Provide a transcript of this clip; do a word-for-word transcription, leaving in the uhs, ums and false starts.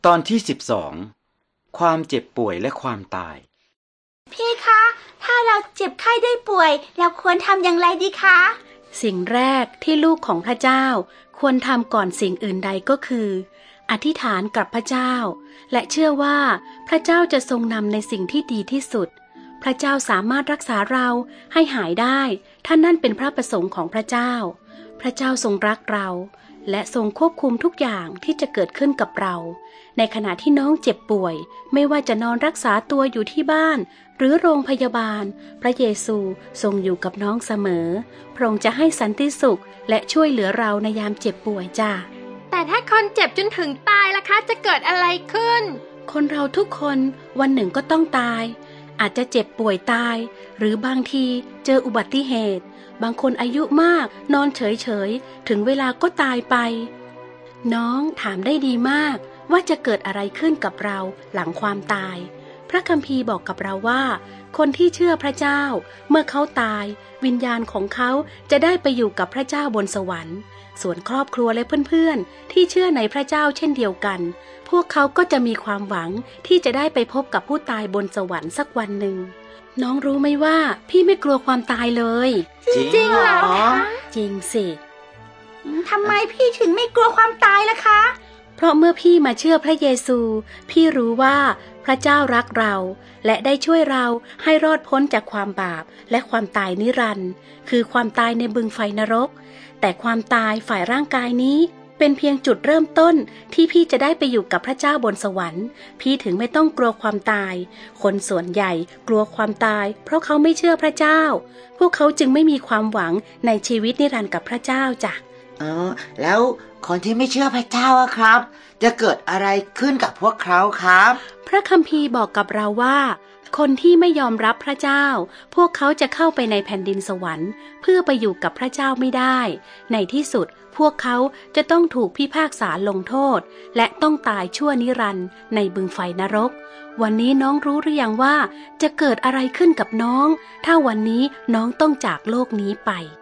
ตอนที่สิบสองความเจ็บป่วยและความตายพี่คะถ้าเราเจ็บไข้ได้ป่วยเราควรทำอย่างไรดีคะสิ่งแรกที่ลูกของพระเจ้าควรทำก่อนสิ่งอื่นใดก็คืออธิษฐานกับพระเจ้าและเชื่อว่าพระเจ้าจะทรงนำในสิ่งที่ดีที่สุดพระเจ้าสามารถรักษาเราให้หายได้ถ้านั่นเป็นพระประสงค์ของพระเจ้าพระเจ้าทรงรักเราและทรงควบคุมทุกอย่างที่จะเกิดขึ้นกับเราในขณะที่น้องเจ็บป่วยไม่ว่าจะนอนรักษาตัวอยู่ที่บ้านหรือโรงพยาบาลพระเยซูทรงอยู่กับน้องเสมอพระองค์จะให้สันติสุขและช่วยเหลือเราในยามเจ็บป่วยจ้าแต่ถ้าคนเจ็บจนถึงตายล่ะคะจะเกิดอะไรขึ้นคนเราทุกคนวันหนึ่งก็ต้องตายอาจจะเจ็บป่วยตายหรือบางทีเจออุบัติเหตุบางคนอายุมากนอนเฉยๆถึงเวลาก็ตายไปน้องถามได้ดีมากว่าจะเกิดอะไรขึ้นกับเราหลังความตายพระคัมภีร์บอกกับเราว่าคนที่เชื่อพระเจ้าเมื่อเขาตายวิญญาณของเขาจะได้ไปอยู่กับพระเจ้าบนสวรรค์ส่วนครอบครัวและเพื่อนๆที่เชื่อในพระเจ้าเช่นเดียวกันพวกเขาก็จะมีความหวังที่จะได้ไปพบกับผู้ตายบนสวรรค์สักวันหนึ่งน้องรู้ไหมว่าพี่ไม่กลัวความตายเลยจริงเหรอจริงสิทำไมพี่ถึงไม่กลัวความตายล่ะคะเพราะเมื่อพี่มาเชื่อพระเยซูพี่รู้ว่าพระเจ้ารักเราและได้ช่วยเราให้รอดพ้นจากความบาปและความตายนิรันดร์คือความตายในบึงไฟนรกแต่ความตายฝ่ายร่างกายนี้เป็นเพียงจุดเริ่มต้นที่พี่จะได้ไปอยู่กับพระเจ้าบนสวรรค์พี่ถึงไม่ต้องกลัวความตายคนส่วนใหญ่กลัวความตายเพราะเขาไม่เชื่อพระเจ้าพวกเขาจึงไม่มีความหวังในชีวิตนิรันดร์กับพระเจ้าจ้ะเออแล้วคนที่ไม่เชื่อพระเจ้าอะครับจะเกิดอะไรขึ้นกับพวกเขาครับพระคัมภีร์บอกกับเราว่าคนที่ไม่ยอมรับพระเจ้าพวกเขาจะเข้าไปในแผ่นดินสวรรค์เพื่อไปอยู่กับพระเจ้าไม่ได้ในที่สุดพวกเขาจะต้องถูกพิพากษาลงโทษและต้องตายชั่วนิรันดร์ในบึงไฟนรกวันนี้น้องรู้หรือยังว่าจะเกิดอะไรขึ้นกับน้องถ้าวันนี้น้องต้องจากโลกนี้ไป